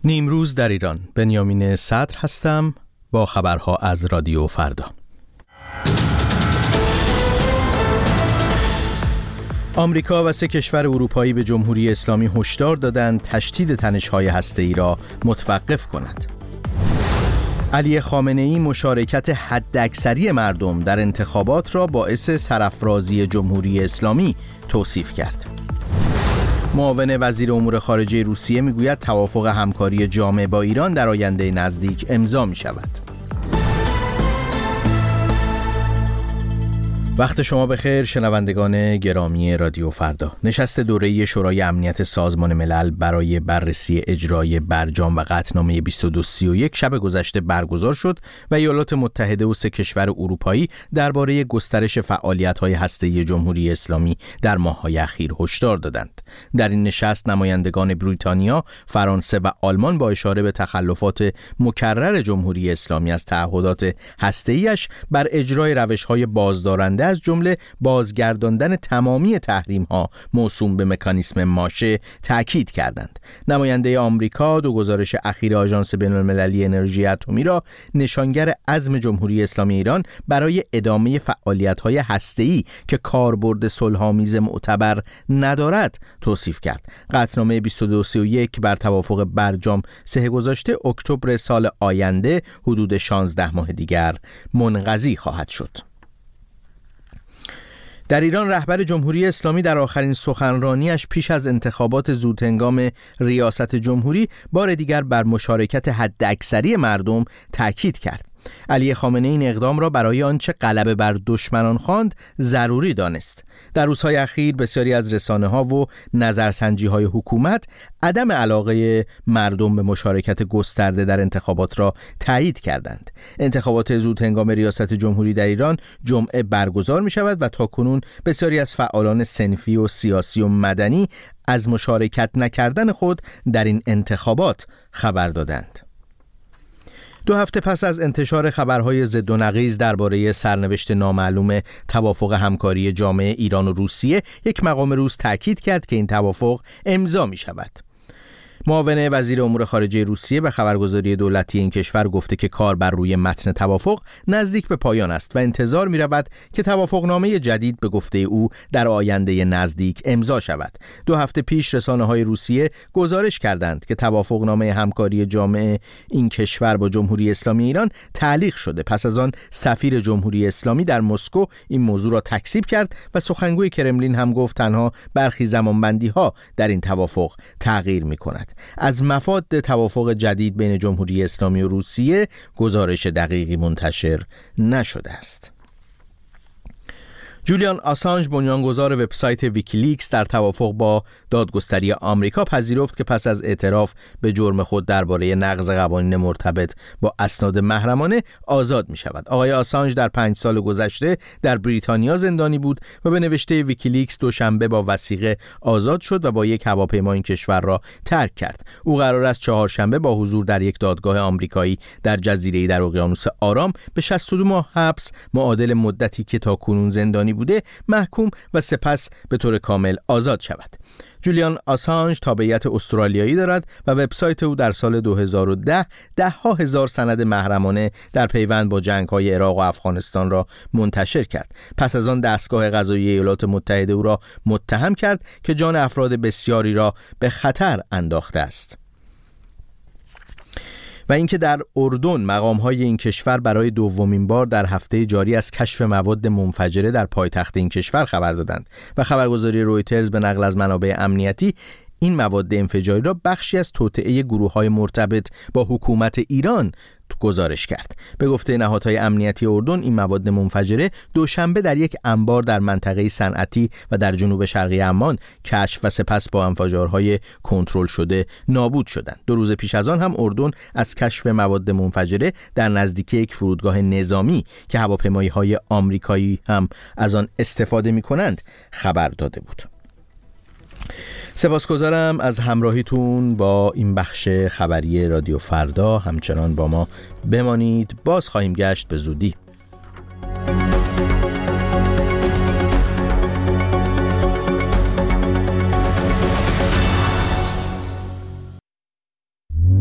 نیمروز در ایران. بنیامین صدر هستم با خبرها از رادیو فردا. آمریکا و 3 کشور اروپایی به جمهوری اسلامی هشدار دادند تشدید تنش‌های هسته‌ای را متوقف کند. علی خامنه‌ای مشارکت حداکثری مردم در انتخابات را باعث سرافرازی جمهوری اسلامی توصیف کرد. معاون وزیر امور خارجه روسیه میگوید توافق همکاری جامع با ایران در آینده نزدیک امضا می شود. وقت شما بخیر شنوندگان گرامی رادیو فردا. نشست دوره‌ای شورای امنیت سازمان ملل برای بررسی اجرای برجام و قطعنامه 2231 شب گذشته برگزار شد و ایالات متحده و 3 کشور اروپایی درباره گسترش فعالیت‌های هسته‌ای جمهوری اسلامی در ماه‌های اخیر هشدار دادند. در این نشست نمایندگان بریتانیا، فرانسه و آلمان با اشاره به تخلفات مکرر جمهوری اسلامی از تعهدات هسته‌ایش بر اجرای روش‌های بازدارنده از جمله بازگرداندن تمامی تحریم‌ها موسوم به مکانیسم ماشه تاکید کردند. نماینده آمریکا دو گزارش اخیر آژانس بین‌المللی انرژی اتمی را نشانگر عزم جمهوری اسلامی ایران برای ادامه فعالیت‌های هسته‌ای که کاربرد صلح‌آمیز معتبر ندارد توصیف کرد. قطعنامه 2231 بر توافق برجام 3 گذشته اکتبر سال آینده حدود 16 ماه دیگر منقضی خواهد شد. در ایران رهبر جمهوری اسلامی در آخرین سخنرانیش پیش از انتخابات زودهنگام ریاست جمهوری بار دیگر بر مشارکت حداکثری مردم تاکید کرد. علی خامنه‌ای این اقدام را برای آنچه غلبه بر دشمنان خواند ضروری دانست. در روزهای اخیر بسیاری از رسانه‌ها و نظرسنجی‌های حکومت عدم علاقه مردم به مشارکت گسترده در انتخابات را تایید کردند. انتخابات زودهنگام ریاست جمهوری در ایران جمعه برگزار می‌شود و تاکنون بسیاری از فعالان صنفی و سیاسی و مدنی از مشارکت نکردن خود در این انتخابات خبر دادند. 2 هفته پس از انتشار خبرهای ضد و نقیض درباره سرنوشت نامعلوم توافق همکاری جامع ایران و روسیه، یک مقام روس تاکید کرد که این توافق امضا می شود. معاون وزیر امور خارجه روسیه به خبرگزاری دولتی این کشور گفته که کار بر روی متن توافق نزدیک به پایان است و انتظار می رود که توافقنامه جدید به گفته او در آینده نزدیک امضا شود. 2 هفته پیش رسانه‌های روسیه گزارش کردند که توافقنامه همکاری جامع این کشور با جمهوری اسلامی ایران تعلیق شده. پس از آن سفیر جمهوری اسلامی در مسکو این موضوع را تکذیب کرد و سخنگوی کرملین هم گفت تنها برخی زمانبندی‌ها در این توافق تغییر می‌کند. از مفاد توافق جدید بین جمهوری اسلامی و روسیه گزارش دقیقی منتشر نشده است. جولیان آسانژ بنیانگذار وبسایت ویکیلیکس در توافق با دادگستری آمریکا پذیرفت که پس از اعتراف به جرم خود درباره نقض قوانین مرتبط با اسناد محرمانه آزاد می شود. آقای آسانژ در 5 سال گذشته در بریتانیا زندانی بود و به نوشته ویکیلیکس دوشنبه با وثیقه آزاد شد و با یک هواپیما این کشور را ترک کرد. او قرار است چهارشنبه با حضور در یک دادگاه آمریکایی در جزیره‌ای در اقیانوس آرام به 62 ماه حبس معادل مدتی که تاکنون زندانی بوده محکوم و سپس به طور کامل آزاد شود. جولیان آسانژ تابعیت استرالیایی دارد و وبسایت او در سال 2010 ده‌ها هزار سند محرمانه در پیوند با جنگ‌های عراق و افغانستان را منتشر کرد. پس از آن دستگاه قضایی ایالات متحده او را متهم کرد که جان افراد بسیاری را به خطر انداخته است. و اینکه در اردن مقام‌های این کشور برای دومین بار در هفته جاری از کشف مواد منفجره در پایتخت این کشور خبر دادند و خبرگزاری رویترز به نقل از منابع امنیتی این مواد انفجاری را بخشی از توطئه گروه‌های مرتبط با حکومت ایران گزارش کرد. به گفته نهادهای امنیتی اردن این مواد منفجره دوشنبه در یک انبار در منطقه صنعتی و در جنوب شرقی عمان کشف و سپس با انفجارهای کنترل شده نابود شدند. 2 روز پیش از آن هم اردن از کشف مواد منفجره در نزدیکی یک فرودگاه نظامی که هواپیمایی‌های آمریکایی هم از آن استفاده می‌کنند خبر داده بود. سپاسگزارم از همراهیتون با این بخش خبری رادیو فردا. همچنان با ما بمانید، باز خواهیم گشت به زودی.